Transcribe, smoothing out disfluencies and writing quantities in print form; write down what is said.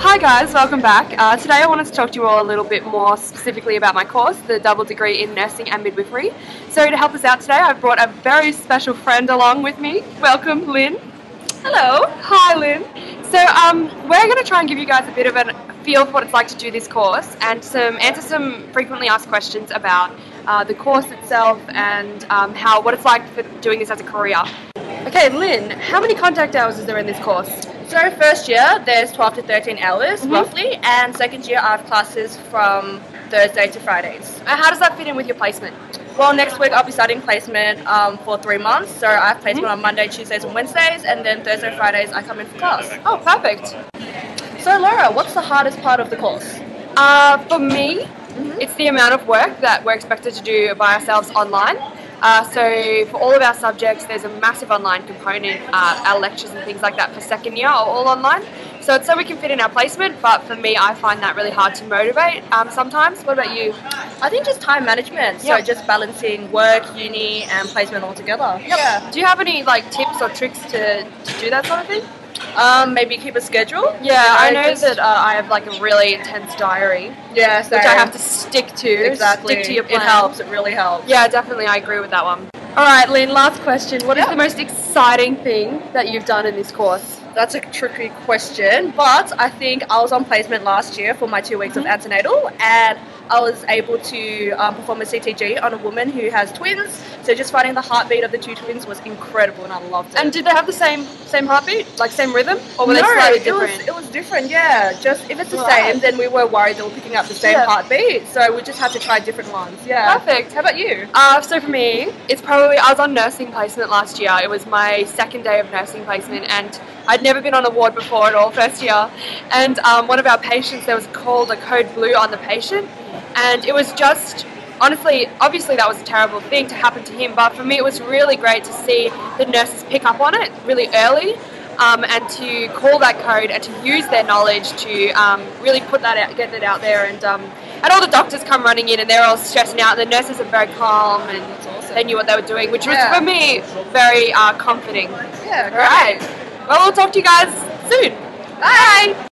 Hi guys, welcome back. Today I wanted to talk to you all a little bit more specifically about my course, the double degree in nursing and midwifery. So to help us out today, I've brought a very special friend along with me. Welcome, Lynn. Hello. Hi, Lynn. So we're going to try and give you guys a bit of a feel for what it's like to do this course and answer some frequently asked questions about the course itself and what it's like for doing this as a career. Okay, Lynn, how many contact hours is there in this course? So first year there's 12 to 13 hours roughly, and second year I have classes from Thursday to Fridays. And how does that fit in with your placement? Well, next week I'll be starting placement for 3 months. So I have placement on Monday, Tuesdays and Wednesdays, and then Thursday, Fridays I come in for class. Oh, perfect. So Laura, what's the hardest part of the course? For me, it's the amount of work that we're expected to do by ourselves online. So for all of our subjects, there's a massive online component. Our lectures and things like that for second year are all online. So it's so we can fit in our placement, but for me, I find that really hard to motivate sometimes. What about you? I think just time management. So Yep. just balancing work, uni and placement all together. Yeah. Do you have any tips or tricks to do that sort of thing? Maybe keep a schedule. Yeah, I know just- that I have a really intense diary, Yeah, which I have to stick to. exactly. Stick to your plan. It helps. It really helps. Yeah, definitely, I agree with that one. All right, Lynn, last question. What is the most exciting thing that you've done in this course? That's a tricky question, but I think I was on placement last year for my 2 weeks of antenatal, and I was able to perform a CTG on a woman who has twins. So just finding the heartbeat of the two twins was incredible, and I loved it. And did they have the same heartbeat, same rhythm, or were no, they slightly different? it was different. Yeah, just if it's the Right. same, then we were worried they were picking up the same Yeah. heartbeat. So we just had to try different ones. Yeah. Perfect. How about you? So for me, I was on nursing placement last year. It was my second day of nursing placement, and I'd never been on a ward before at all, first year. And one of our patients, there was called a code blue on the patient, and it was just, honestly, obviously that was a terrible thing to happen to him, but for me it was really great to see the nurses pick up on it really early. And to call that code and to use their knowledge to really put that out, get it out there, and all the doctors come running in and they're all stressing out, and the nurses are very calm and they knew what they were doing, which was for me very comforting. Yeah, Right. Well, we'll talk to you guys soon. Bye.